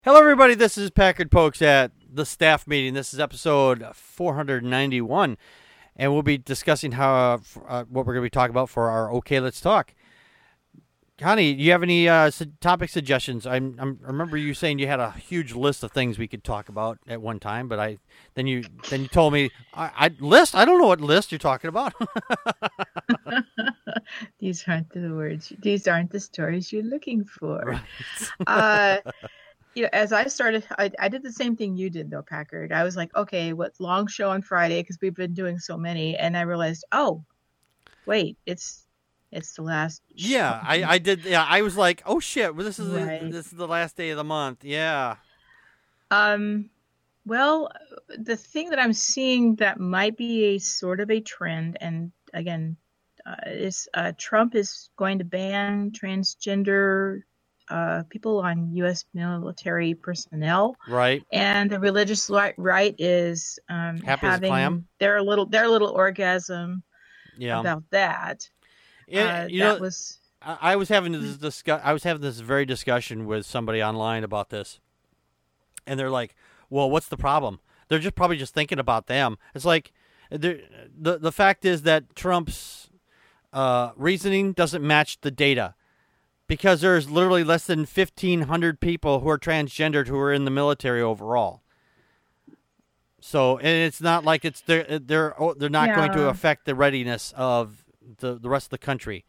Hello, everybody. This is Packard Pokes at the staff meeting. This is episode 491, and we'll be discussing what we're going to be talking about for our Okay, Let's Talk. Connie, do you have any topic suggestions? I remember you saying you had a huge list of things we could talk about at one time, but then you told me list. I don't know what list you're talking about. These aren't the words. These aren't the stories you're looking for. Right. As I started, I did the same thing you did, though, Packard. I was like, okay, what's long show on Friday? Because we've been doing so many. And I realized, oh, wait, it's the last. Yeah, I did. Yeah, I was like, oh, shit, well, this is Right. this is the last day of the month. Yeah. Well, the thing that I'm seeing that might be a sort of a trend, and again, is Trump is going to ban transgender people on U.S. military personnel, Right. and the religious right is Happy as a having clam. their little orgasm Yeah. about that. I was having this very discussion with somebody online about this, and they're like, "Well, what's the problem? They're just probably just thinking about them." It's like the fact is that Trump's reasoning doesn't match the data. Because there's literally less than 1,500 people who are transgendered who are in the military overall. So, and it's not like they're not going to affect the readiness of the rest of the country.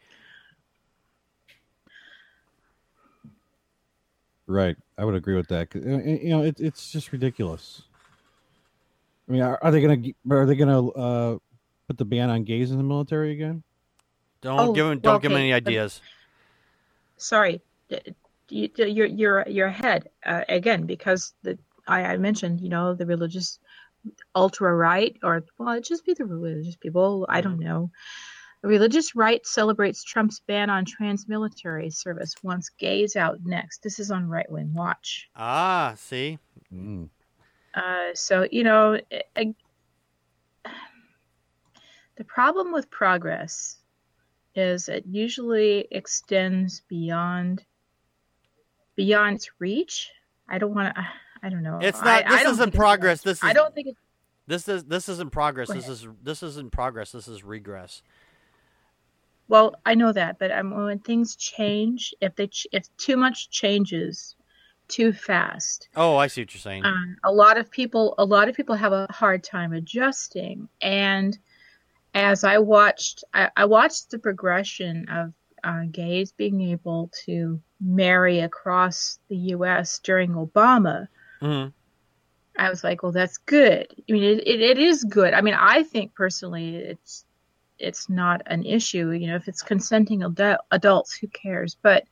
Right, I would agree with that. It's just ridiculous. I mean, are they gonna put the ban on gays in the military again? Don't give them any ideas. Sorry, you're ahead again, because I mentioned, the religious ultra right, or it just be the religious people. I don't know. The religious right celebrates Trump's ban on trans military service, wants gays out next. This is on Right Wing Watch. Ah, see. So the problem with progress is it usually extends beyond its reach. I don't know. It's not. This isn't progress. I don't think it. This isn't progress. This isn't progress. This is regress. Well, I know that, but when things change, if too much changes too fast. Oh, I see what you're saying. A lot of people have a hard time adjusting, and as I watched the progression of gays being able to marry across the U.S. during Obama. Mm-hmm. I was like, well, that's good. I mean, it is good. I mean, I think personally it's not an issue. If it's consenting adults, who cares? But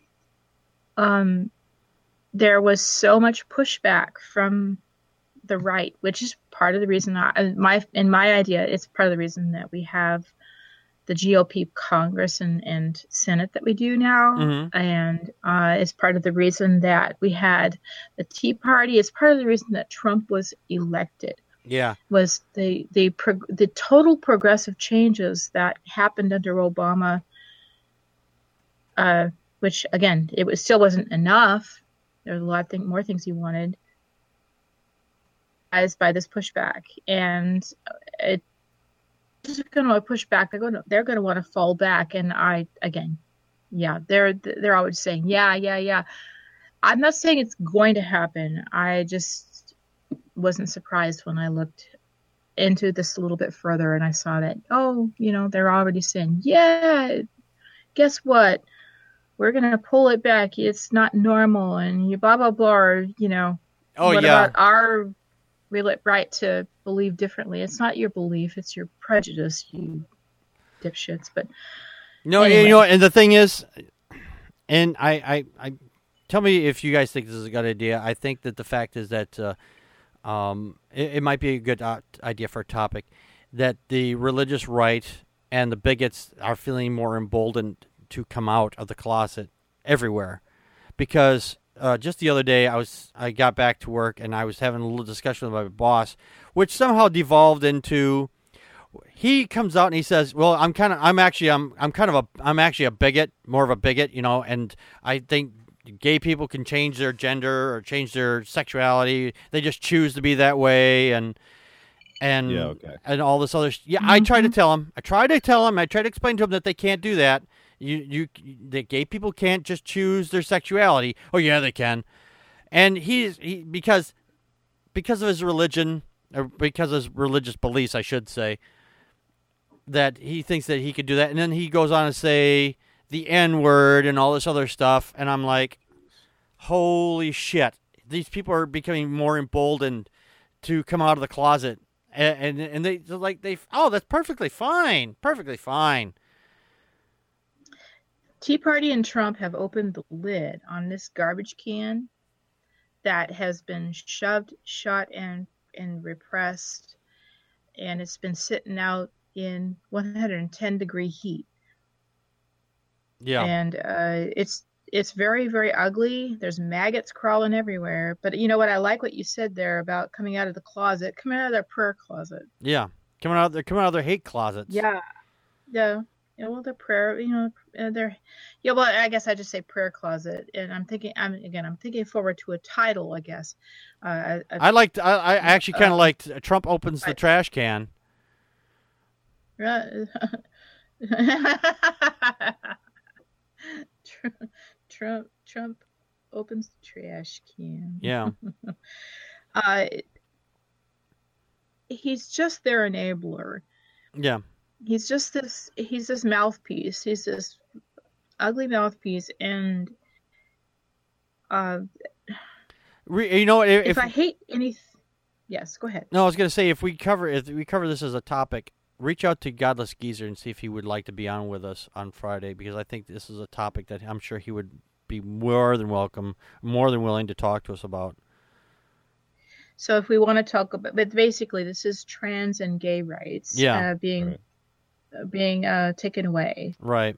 there was so much pushback from the right, which is part of the reason in my idea, it's part of the reason that we have the GOP Congress and Senate that we do now. Mm-hmm. And it's part of the reason that we had the Tea Party. It's part of the reason that Trump was elected. Yeah. Was the total progressive changes that happened under Obama, which again, still wasn't enough. There was a lot more things he wanted. By this pushback, and it's going to push back. They're going to want to fall back, and they're always saying, yeah. I'm not saying it's going to happen. I just wasn't surprised when I looked into this a little bit further, and I saw that they're already saying, yeah, guess what? We're going to pull it back. It's not normal, and you blah blah blah. About our right to believe differently? It's not your belief, it's your prejudice, you dipshits. But anyway. And the thing is, and I tell me if you guys think this is a good idea. I think that the fact is that it might be a good idea for a topic, that the religious right and the bigots are feeling more emboldened to come out of the closet everywhere, because just the other day, I got back to work and I was having a little discussion with my boss, which somehow devolved into, he comes out and he says, "Well, I'm actually a bigot, more of a bigot, and I think gay people can change their gender or change their sexuality. They just choose to be that way, and all this other. I try to tell him. I try to explain to him that they can't do that. That gay people can't just choose their sexuality. Oh yeah, they can. And he because of his religion, or because of his religious beliefs, I should say, that he thinks that he could do that. And then he goes on to say the N-word and all this other stuff. And I'm like, holy shit. These people are becoming more emboldened to come out of the closet. And they're like, that's perfectly fine. Perfectly fine. Tea Party and Trump have opened the lid on this garbage can that has been shoved, shot, and repressed, and it's been sitting out in 110-degree heat. Yeah. And it's very, very ugly. There's maggots crawling everywhere. But you know what? I like what you said there about coming out of the closet, coming out of their prayer closet. Yeah. Coming out of their hate closets. Yeah. Yeah. Yeah, well, their prayer, well, I guess I just say prayer closet, and I'm thinking forward to a title, I guess. I actually kind of liked Trump opens the trash can. Trump opens the trash can. Yeah. He's just their enabler. Yeah. He's this mouthpiece. He's this ugly mouthpiece. And, if I hate anything, yes, go ahead. No, I was going to say, if we cover this as a topic, reach out to Godless Geezer and see if he would like to be on with us on Friday, because I think this is a topic that I'm sure he would be more than willing to talk to us about. So if we want to talk about, but basically this is trans and gay rights being taken away. Right.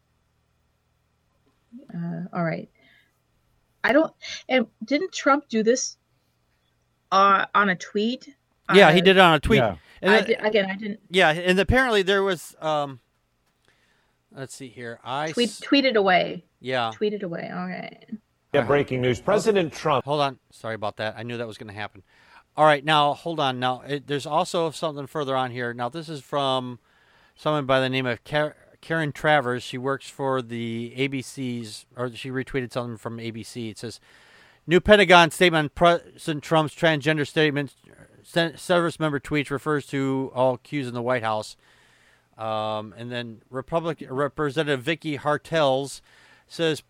All right. And didn't Trump do this on a tweet? Yeah, he did it on a tweet. Yeah. And I didn't. Yeah, and apparently there was. Let's see here. Tweeted away. Yeah. Tweeted away. All right. Yeah, breaking news. President Trump. Hold on. Sorry about that. I knew that was going to happen. All right, now hold on. Now there's also something further on here. Now this is from someone by the name of Karen Travers. She works for the ABC's, or she retweeted something from ABC. It says, "New Pentagon statement on President Trump's transgender statement. Service member tweets refers to all accused in the White House." And then Representative Vicky Hartels says,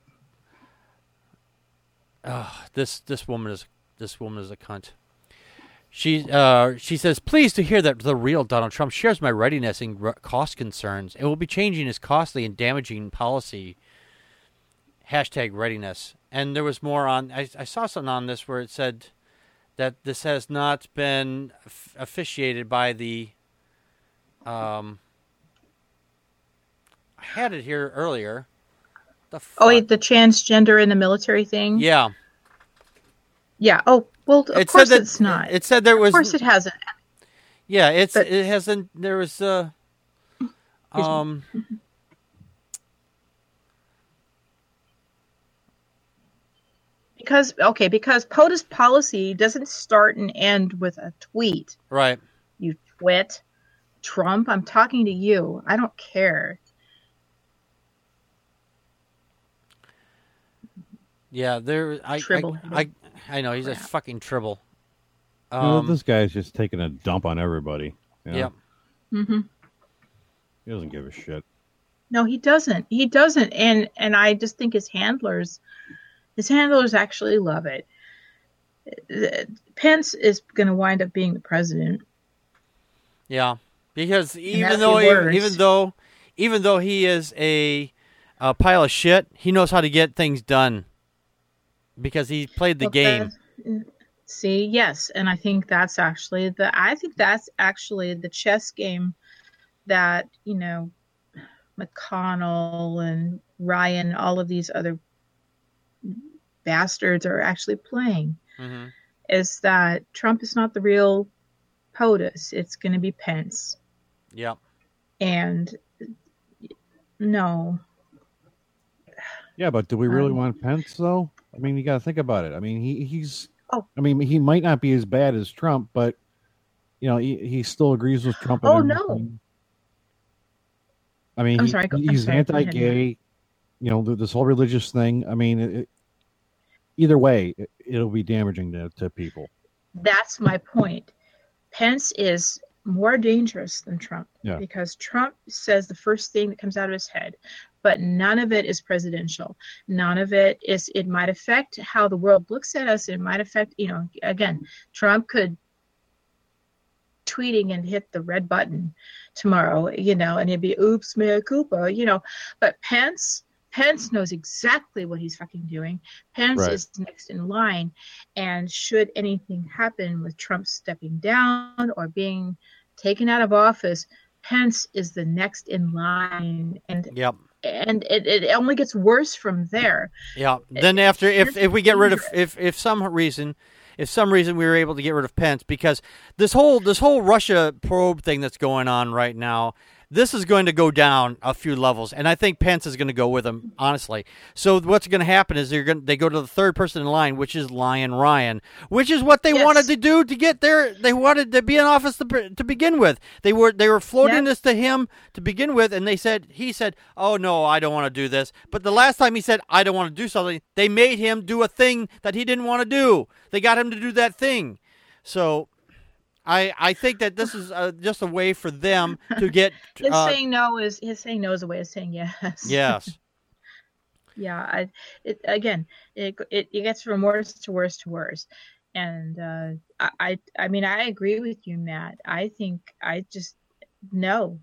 "This woman is a cunt." She says, "Pleased to hear that the real Donald Trump shares my readiness and cost concerns. It will be changing his costly and damaging policy. #readiness." And there was more on. I saw something on this where it said that this has not been officiated by the. I had it here earlier. The transgender in the military thing? Yeah. Yeah. Oh, well, of course it's not. It said there was. Of course it hasn't. Yeah, it hasn't. There was. Because POTUS policy doesn't start and end with a tweet. Right. You twit. Trump, I'm talking to you. I don't care. Yeah, I know he's a fucking tribble. This guy's just taking a dump on everybody. You know? Yep. Mm-hmm. He doesn't give a shit. No, he doesn't. He doesn't. And I just think his handlers actually love it. Pence is going to wind up being the president. Yeah, because even though he is a pile of shit, he knows how to get things done because he played the game. See, yes, and I think that's actually the chess game that McConnell and Ryan, all of these other bastards are actually playing. Mm-hmm. Is that Trump is not the real POTUS. It's going to be Pence. Yep. And no. Yeah, but do we really want Pence though? I mean, you got to think about it. I mean, he's. Oh. I mean, he might not be as bad as Trump, but he still agrees with Trump. Oh, and no. everything. I mean, I'm sorry. he's Go ahead. anti-gay. This whole religious thing. I mean, either way, it'll be damaging to people. That's my point. Pence is more dangerous than Trump because Trump says the first thing that comes out of his head, but none of it is presidential. None of it is. It might affect how the world looks at us. It might affect, again, Trump could tweeting and hit the red button tomorrow, and it'd be oops, mea culpa, but Pence knows exactly what he's fucking doing. Pence is next in line, and should anything happen with Trump stepping down or being taken out of office, Pence is the next in line, and it only gets worse from there. Yeah. Then after, if we get rid of, if some reason we were able to get rid of Pence, because this whole Russia probe thing that's going on right now, this is going to go down a few levels, and I think Pence is going to go with him, honestly. So what's going to happen is they go to the third person in line, which is Lion Ryan, which is what they wanted to do to get there. They wanted to be in office to begin with. They were floating this to him to begin with, and he said, "Oh no, I don't want to do this." But the last time he said, "I don't want to do something," they made him do a thing that he didn't want to do. They got him to do that thing. So I think that this is just a way for them to get his saying no is a way of saying yes. Yes. Yeah. It gets from worse to worse to worse, and I mean I agree with you, Matt. I think I just no.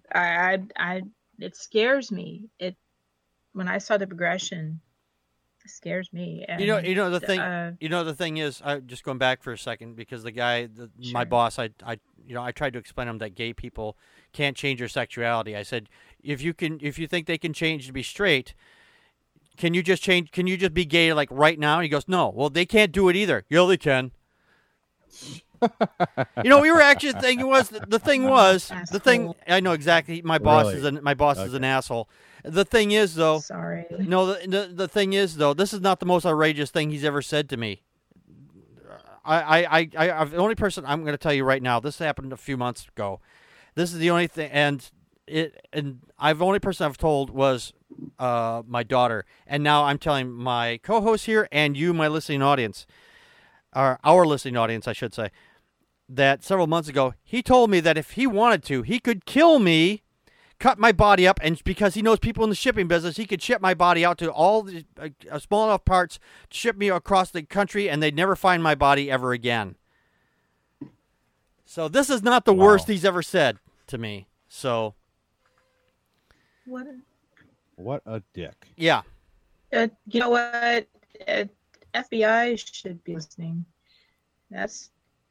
It scares me. When I saw the progression. Scares me. And, the thing is, just going back for a second, because the guy, my boss, I tried to explain to him that gay people can't change their sexuality. I said, if you think they can change to be straight, can you just be gay like right now? And he goes, no. Well, they can't do it either. Yeah, they can. We were actually the thing. I know exactly. My boss is an asshole. The thing is, though. Sorry. No, the thing is, though, this is not the most outrageous thing he's ever said to me. The only person I'm going to tell you right now. This happened a few months ago. This is the only thing, the only person I've told was my daughter, and now I'm telling my co-host here and you, my listening audience, or our listening audience, I should say, that several months ago he told me that if he wanted to, he could kill me. Cut my body up, and because he knows people in the shipping business, he could ship my body out to all the small enough parts to ship me across the country, and they'd never find my body ever again. So this is not the worst he's ever said to me. So what a dick. Yeah. You know what? FBI should be listening. That's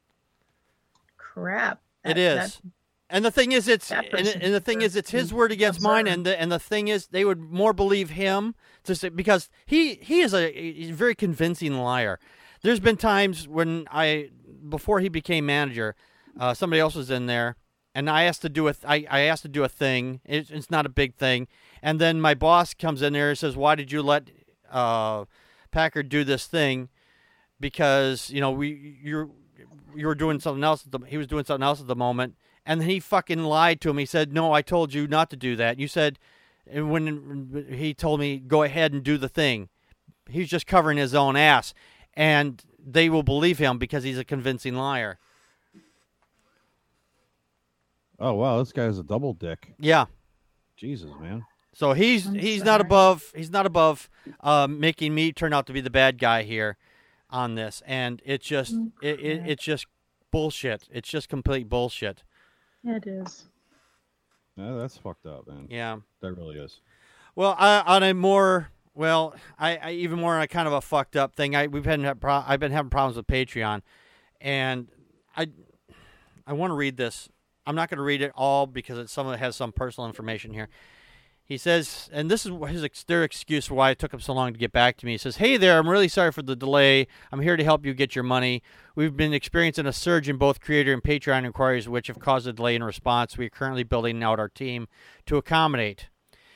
crap. It is. And the thing is, it's his word against mine, and the thing is, they would more believe him because he is a very convincing liar. There's been times when before he became manager, somebody else was in there, and I asked to do a thing. It's not a big thing, and then my boss comes in there and says, "Why did you let Packard do this thing?" Because you were doing something else. He was doing something else at the moment. And then he fucking lied to him. He said, "No, I told you not to do that." You said, and when he told me, "Go ahead and do the thing," he's just covering his own ass. And they will believe him because he's a convincing liar. Oh, wow. This guy's a double dick. Yeah. Jesus, man. So he's not above making me turn out to be the bad guy here on this. And it's just it's just bullshit. It's just complete bullshit. It is. Yeah, that's fucked up, man. Yeah, that really is. Well, I even more on a kind of a fucked up thing. I've been having problems with Patreon, and I want to read this. I'm not going to read it all because some of it has some personal information here. He says, and this is their excuse for why it took him so long to get back to me. He says, "Hey there, I'm really sorry for the delay. I'm here to help you get your money. We've been experiencing a surge in both creator and Patreon inquiries, which have caused a delay in response. We are currently building out our team to accommodate.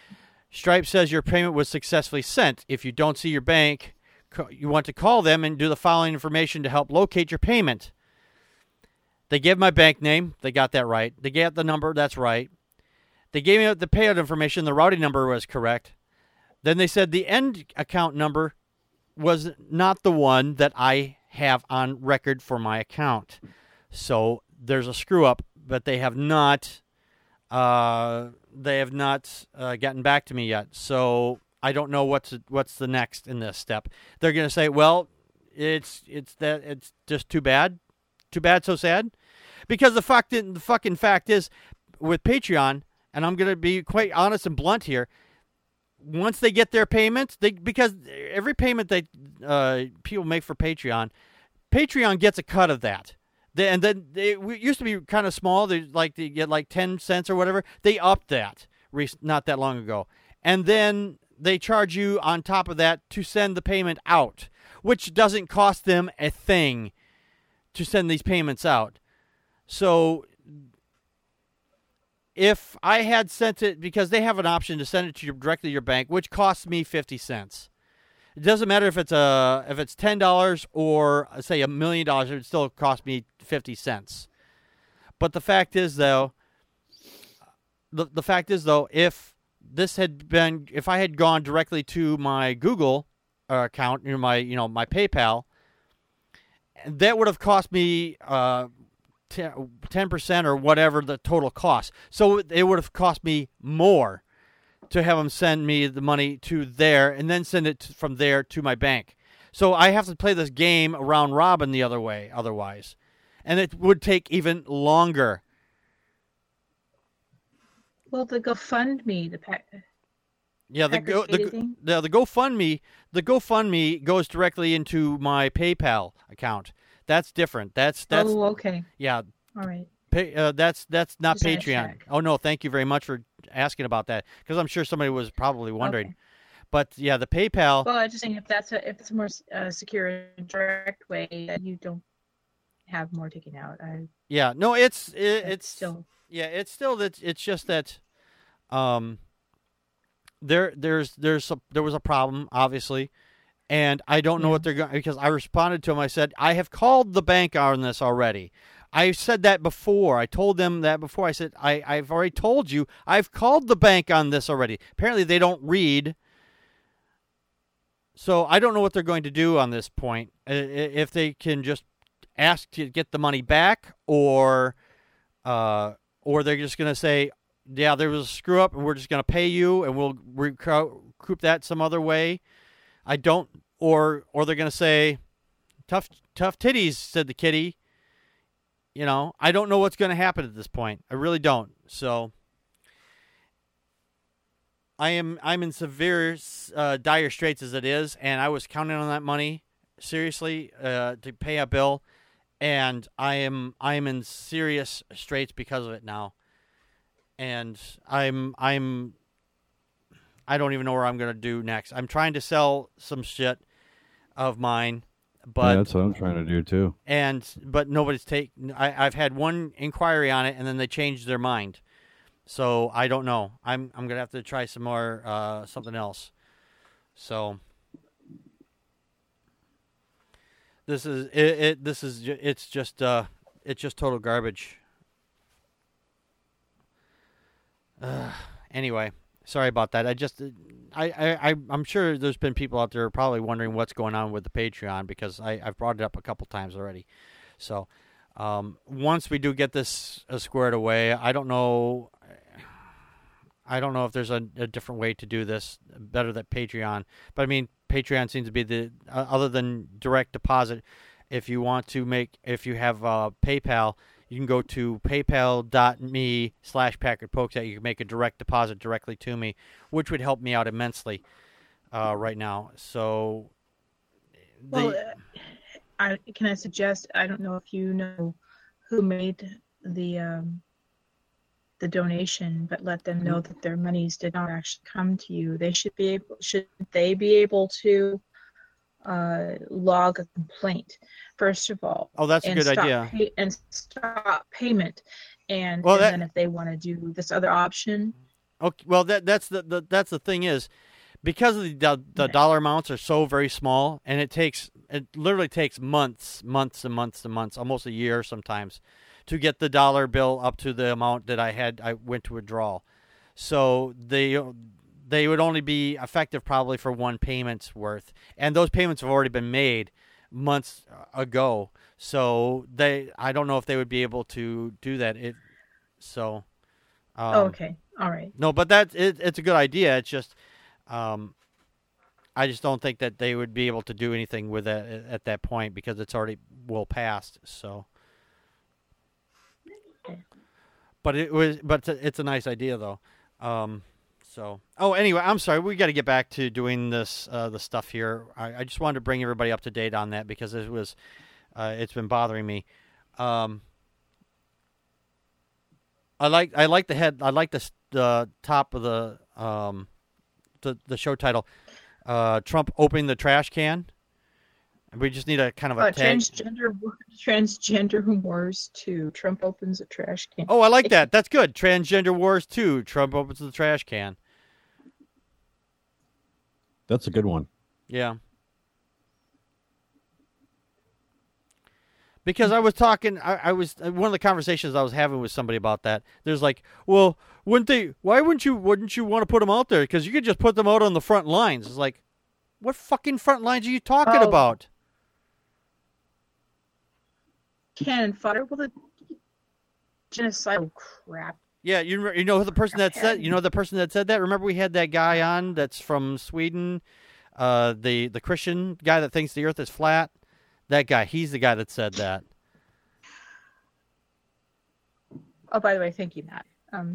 Stripe says your payment was successfully sent. If you don't see your bank, you want to call them and do the following information to help locate your payment. They gave my bank name. They got that right. They gave the number. That's right. They gave me the payout information. The routing number was correct. Then they said the end account number was not the one that I have on record for my account. So there's a screw up, but they have not gotten back to me yet. So I don't know what's the next in this step. They're going to say, well, it's just too bad. Too bad, so sad. Because the fucking fact is, with Patreon, and I'm going to be quite honest and blunt here, once they get their payments, because every payment that people make for Patreon gets a cut of that. And then it used to be kind of small. They get like 10 cents or whatever. They upped that not that long ago. And then they charge you on top of that to send the payment out, which doesn't cost them a thing to send these payments out. So if I had sent it, because they have an option to send it to directly to your bank, which costs me 50 cents. It doesn't matter if it's $10 or say $1 million, it would still cost me 50 cents. But the fact is though, if I had gone directly to my Google account, my PayPal, that would have cost me 10% or whatever the total cost. So it would have cost me more to have them send me the money to there and then send it from there to my bank. So I have to play this game around robin the other way otherwise. And it would take even longer. Well, the GoFundMe, the GoFundMe goes directly into my PayPal account. That's different. That's Oh, okay. Yeah. All right. That's not Just Patreon. check. Oh no, thank you very much for asking about that, because I'm sure somebody was probably wondering. Okay. But yeah, the PayPal. Well, I'm just saying if it's a more secure and direct way that you don't have more taken out. Yeah, no, it's still. Yeah, it's still that. It's just that, there was a problem obviously, and I don't know what they're going, because I responded to them. I said I have called the bank on this already. I said that before. I told them that before. I said I've already told you I've called the bank on this already. Apparently they don't read. So I don't know what they're going to do on this point. If they can just ask to get the money back, or they're just going to say, yeah, there was a screw up and we're just going to pay you and we'll recoup that some other way. I don't, or they're going to say, tough titties, said the kitty. I don't know what's going to happen at this point. I really don't. So I'm in severe, dire straits as it is, and I was counting on that money seriously to pay a bill, and I am in serious straits because of it now, and I don't even know where I'm going to do next. I'm trying to sell some shit of mine. But that's what I'm trying to do too. But nobody's I've had one inquiry on it, and then they changed their mind. So I don't know. I'm gonna have to try some more something else. So it's just total garbage. Anyway, sorry about that. I'm sure there's been people out there probably wondering what's going on with the Patreon, because I've brought it up a couple times already. So once we do get this squared away, I don't know if there's a different way to do this better than Patreon. But I mean, Patreon seems to be the other than direct deposit. If you have PayPal, you can go to paypal.me/PackardPokes. You can make a direct deposit directly to me, which would help me out immensely right now. So, Can I suggest? I don't know if you know who made the donation, but let them know that their monies did not actually come to you. They should be able to log a complaint first of all. Oh, that's a good idea. And stop payment, and then if they want to do this other option, Okay, well, that's the thing is, because of the dollar amounts are so very small, and it literally takes months and months and months, almost a year sometimes, to get the dollar bill up to the amount that I went to withdraw. So they would only be effective probably for one payment's worth, and those payments have already been made months ago. So I don't know if they would be able to do that. Okay, all right. No, but it's a good idea. It's just, I just don't think that they would be able to do anything with it at that point because it's already well past. So, Okay. but it's a nice idea though. Anyway, I'm sorry. We got to get back to doing this the stuff here. I just wanted to bring everybody up to date on that because it's been bothering me. I like the head. I like the top of the show title. Trump opening the trash can. We just need a kind of a tag. Transgender Wars 2. Trump opens a trash can. Oh, I like that. That's good. Transgender Wars 2. Trump opens the trash can. That's a good one. Yeah. Because I was talking, I was one of the conversations I was having with somebody about that. There's like, well, why wouldn't you want to put them out there? Because you could just put them out on the front lines. It's like, what fucking front lines are you talking about? Cannon fodder. Well, the genocidal crap. Yeah, you know the person that said that. Remember we had that guy on that's from Sweden, the Christian guy that thinks the Earth is flat. That guy, he's the guy that said that. Oh, by the way, thank you, Matt.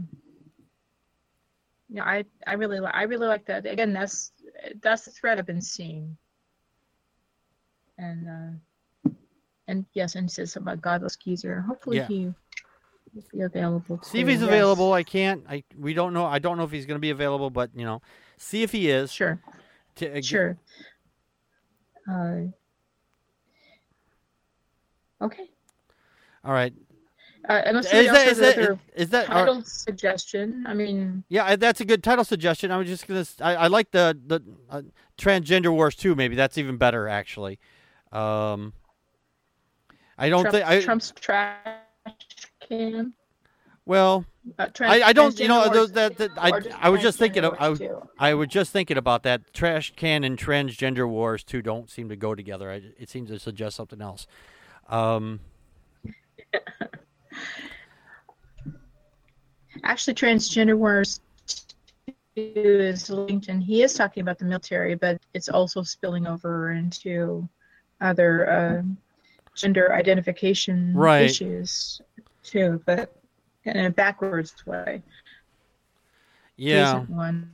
I really like that. Again, that's the thread I've been seeing. And yes, and he says something about Godless Geezer. Hopefully he will be available. See if he's available. We don't know. I don't know if he's going to be available, but see if he is. Sure. Sure. Okay. All right. Unless is that title suggestion? I mean, yeah, that's a good title suggestion. I was just gonna. I like the Transgender Wars 2. Maybe that's even better, actually. I don't think Trump's trash can. Well, I don't. I was just thinking. I was just thinking about that. Trash can and Transgender Wars 2 don't seem to go together. It seems to suggest something else. Actually, Transgender Wars 2 is linked, and he is talking about the military, but it's also spilling over into other gender identification issues too, but in a backwards way. Yeah. One.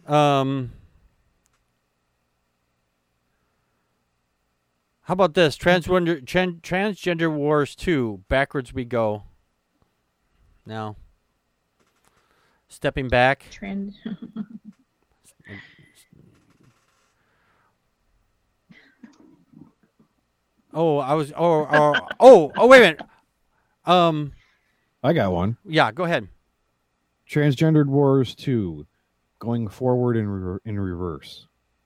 How about this? Transgender Wars 2. Backwards we go. Now. Stepping back. Wait a minute. I got one. Yeah, go ahead. Transgendered Wars 2. Going forward in reverse.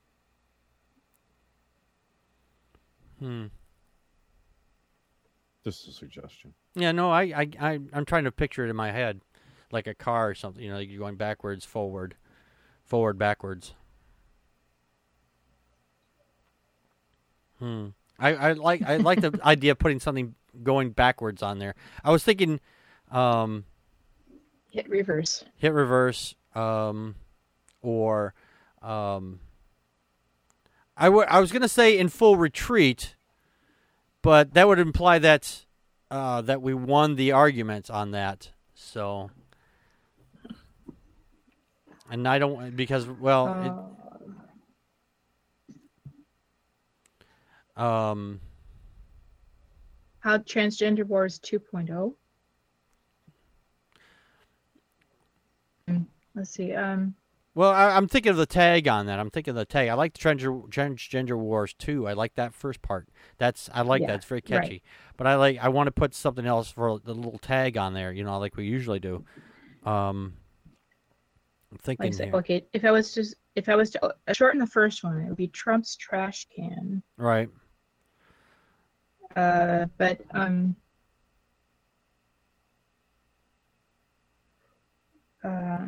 Just a suggestion. Yeah, no, I'm trying to picture it in my head, like a car or something. You're going backwards, forward, backwards. I like the idea of putting something going backwards on there. I was thinking, hit reverse, or I was going to say in full retreat, but that would imply that we won the argument on that. So, and I don't because how Transgender Wars 2.0? Let's see. Well, I'm thinking of the tag on that. I'm thinking of the tag. I like the Transgender Wars 2. I like that first part. That. It's very catchy. Right. But I want to put something else for the little tag on there, like we usually do. I'm Like I thinking said, here. okay, if I was to shorten the first one, it would be Trump's trash can. Right. But uh,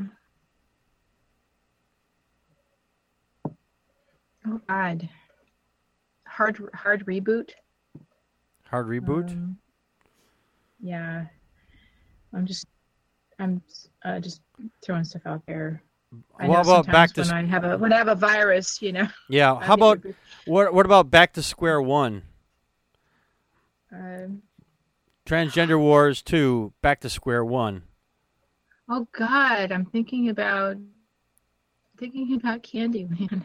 oh God, hard reboot. Hard reboot. Yeah, I'm just throwing stuff out there. I What know about back sometimes to? when I have a virus, Yeah. I How get about reboot. what about back to square one? Um, Transgender Wars 2, back to square one. oh God, I'm thinking about Candyland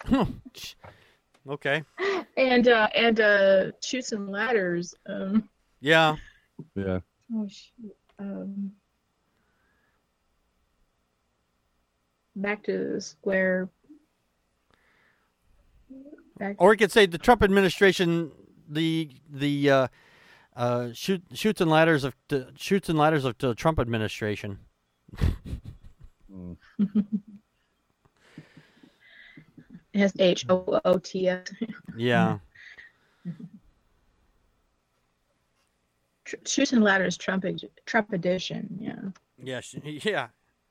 Okay. and Chutes and Ladders. Yeah. Yeah. Oh shoot. Back to square. Or we could say the Trump administration, the shoots and ladders of the Trump administration. Mm. It has HOOTS. Yeah. Chutes and Ladders Trump edition. Yeah. Yeah. Yeah.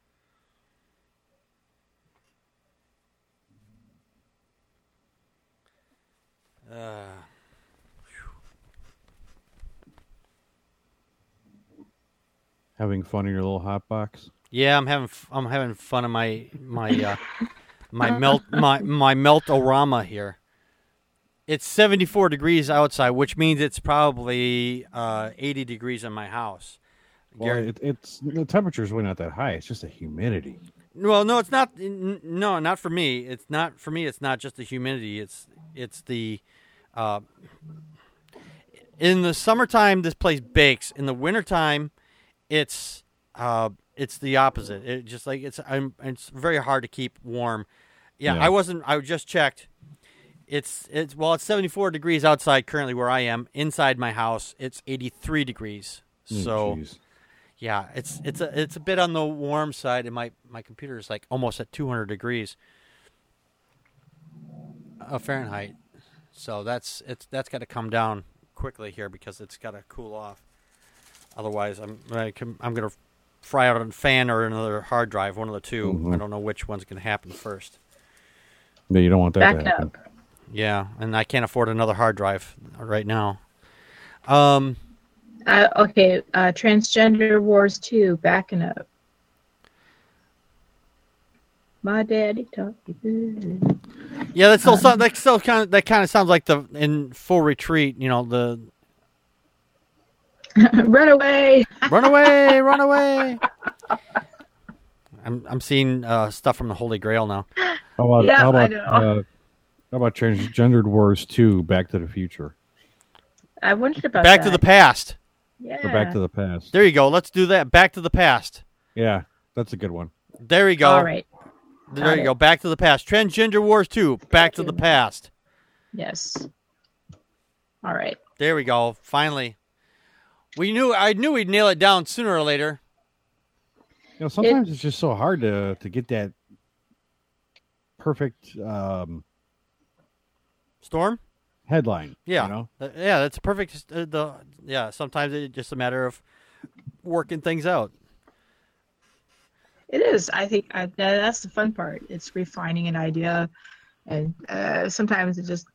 Having fun in your little hot box. Yeah, I'm having fun of my meltorama here. It's 74 degrees outside, which means it's probably 80 degrees in my house. Well, it's the temperature's really not that high. It's just the humidity. Well, no, it's not. No, not for me. It's not for me. It's not just the humidity. It's the. In the summertime, this place bakes. In the wintertime, it's the opposite. It just like it's very hard to keep warm. Yeah, Yeah. I just checked. It's 74 degrees outside currently where I am. Inside my house, it's 83 degrees. So. Jeez. Yeah, it's a bit on the warm side, and my computer is like almost at 200 degrees Fahrenheit. So that's got to come down quickly here because it's got to cool off. Otherwise, I'm gonna fry out a fan or another hard drive, one of the two. Mhm. I don't know which one's gonna happen first. Yeah, you don't want that Back to happen. up. Yeah, and I can't afford another hard drive right now. Okay. Transgender Wars 2. Backing up. My daddy taught me good. Yeah, that kind of sounds like the in Full Retreat. You know, the Run away. run away, run away. I'm seeing stuff from the Holy Grail now. How about Yeah, how I about know. how about Transgendered Wars 2, Back to the Future? I wondered about Back that. to the Past. Yeah. Or Back to the Past? There you go. Let's do that. Back to the Past. Yeah, that's a good one. There you go. All right. There Got you it. go. Back to the Past. Transgender Wars 2. Back to the Past. Yes. All right. There we go. Finally. I knew we'd nail it down sooner or later. You know, sometimes it's just so hard to get that perfect Storm? headline. Yeah. You know? Yeah, that's perfect. Sometimes it's just a matter of working things out. It is. I think that's the fun part. It's refining an idea, and sometimes it just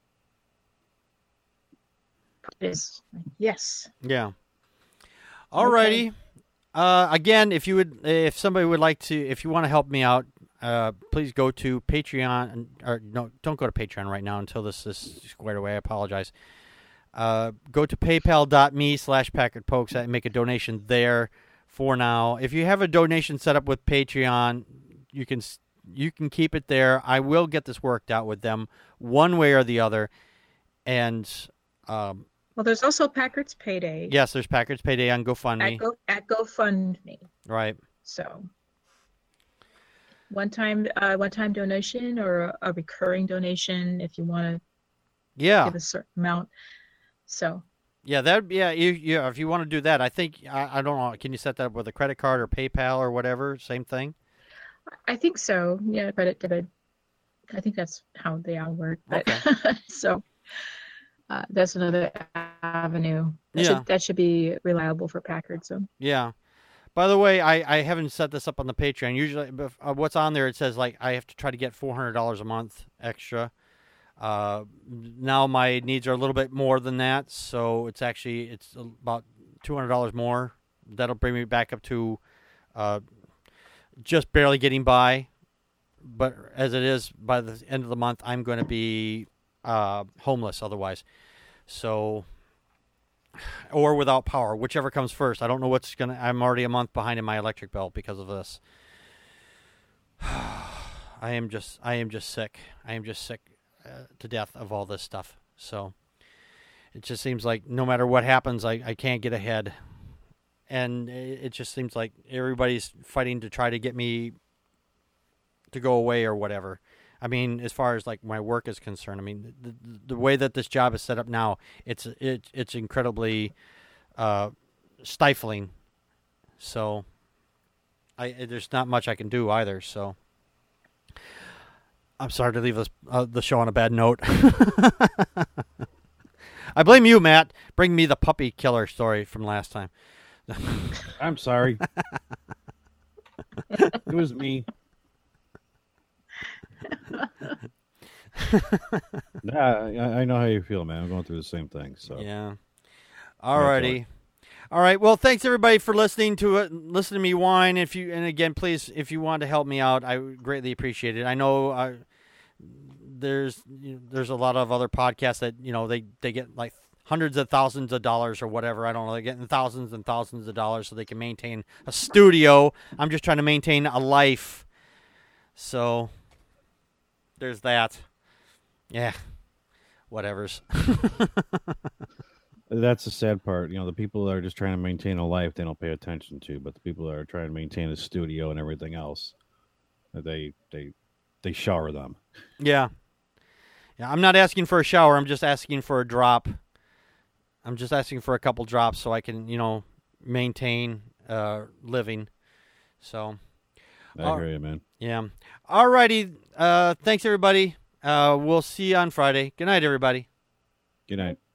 is like, yes. Yeah. Alrighty. Again, if somebody would like to, if you want to help me out, please go to Patreon, or no, don't go to Patreon right now until this is squared away. I apologize. Go to paypal.me/PackardPokes and make a donation there for now. If you have a donation set up with Patreon, you can keep it there. I will get this worked out with them one way or the other. And Well, there's also Packard's Payday. yes, there's Packard's Payday on GoFundMe. At GoFundMe. Right. So one time donation or a recurring donation if you want to Yeah. give a certain amount. So Yeah, if you want to do that, I think I don't know. Can you set that up with a credit card or PayPal or whatever? Same thing. I think so. Yeah, but I think that's how they all work. But Okay. so that's another avenue. Yeah. That should be reliable for Packard. So Yeah. By the way, I haven't set this up on the Patreon. Usually, what's on there, it says like I have to try to get $400 a month extra. Now my needs are a little bit more than that, so it's about $200 more. That'll bring me back up to just barely getting by. But as it is, by the end of the month, I'm going to be homeless otherwise. So, or without power, whichever comes first. I don't know what's gonna. I'm already a month behind in my electric bill because of this. I am just sick. I am just sick to death of all this stuff. So it just seems like no matter what happens, I can't get ahead, and it just seems like everybody's fighting to try to get me to go away or whatever. I mean, as far as like my work is concerned, I mean, the way that this job is set up now, it's incredibly stifling. So there's not much I can do either. So I'm sorry to leave the show on a bad note. I blame you, Matt. Bring me the puppy killer story from last time. I'm sorry. It was me. Nah, I know how you feel, man. I'm going through the same thing. So yeah. Alrighty. All right. Well, thanks everybody for listening to it. Listen to me whine. And again, please, if you want to help me out, I would greatly appreciate it. I know there's a lot of other podcasts that they get like hundreds of thousands of dollars or whatever. I don't know. They're getting thousands and thousands of dollars so they can maintain a studio. I'm just trying to maintain a life. So there's that. Yeah. Whatevers. That's the sad part. The people that are just trying to maintain a life, they don't pay attention to. But the people that are trying to maintain a studio and everything else, they shower them. Yeah. I'm not asking for a shower. I'm just asking for a drop. I'm just asking for a couple drops so I can, maintain living. So. I hear you, man. Yeah. All righty. Thanks, everybody. We'll see you on Friday. Good night, everybody. Good night.